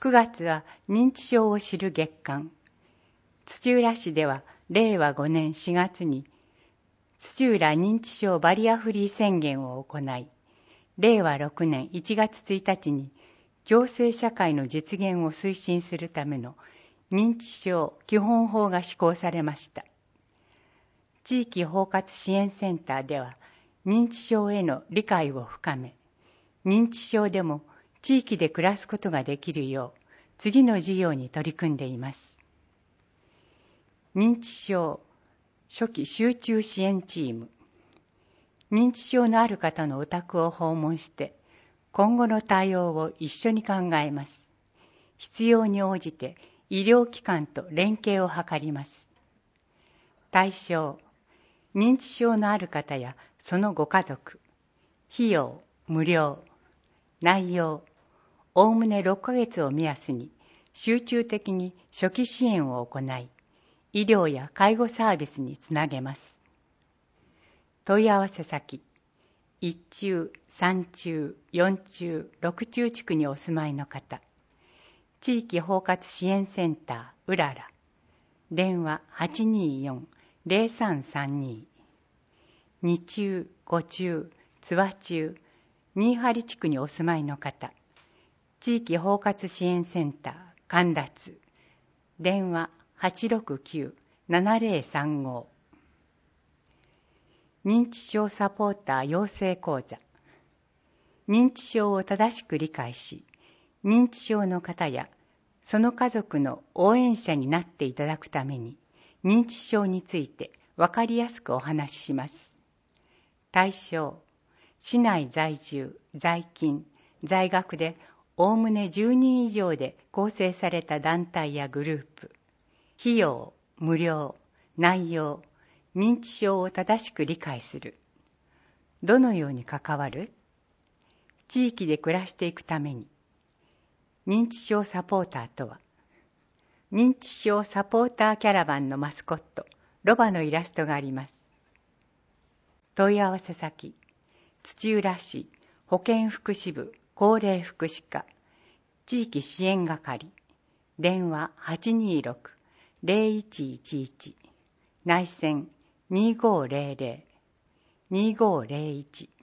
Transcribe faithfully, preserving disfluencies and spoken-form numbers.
くがつは認知症を知る月間。土浦市ではれいわごねんしがつに土浦認知症バリアフリー宣言を行い、れいわろくねんいちがつついたちに共生社会の実現を推進するための認知症基本法が施行されました。地域包括支援センターでは認知症への理解を深め、認知症でも地域で暮らすことができるよう次の事業に取り組んでいます。認知症初期集中支援チーム。認知症のある方のお宅を訪問して今後の対応を一緒に考えます。必要に応じて医療機関と連携を図ります。対象、認知症のある方やそのご家族。費用、無料。内容、おおむねろっかげつを目安に集中的に初期支援を行い、医療や介護サービスにつなげます。問い合わせ先、いち中、さん中、よん中、ろく中地区にお住まいの方、地域包括支援センターうらら、電話 はちにーよんのぜろさんさんに、に中、ご中、津和中、新張地区にお住まいの方、地域包括支援センター神田津、電話 はちろくきゅうななぜろさんご。認知症サポーター養成講座。認知症を正しく理解し、認知症の方やその家族の応援者になっていただくために、認知症について分かりやすくお話しします。対象、市内在住、在勤、在学でおおむねじゅうにん以上で構成された団体やグループ。費用、無料。内容、認知症を正しく理解する。どのように関わる？地域で暮らしていくために。認知症サポーターとは、認知症サポーターキャラバンのマスコット、ロバのイラストがあります。問い合わせ先、土浦市保健福祉部高齢福祉課地域支援係、電話 はちにーろくのぜろいちいちいち、内線にーごーぜろぜろ、にーごーぜろいち。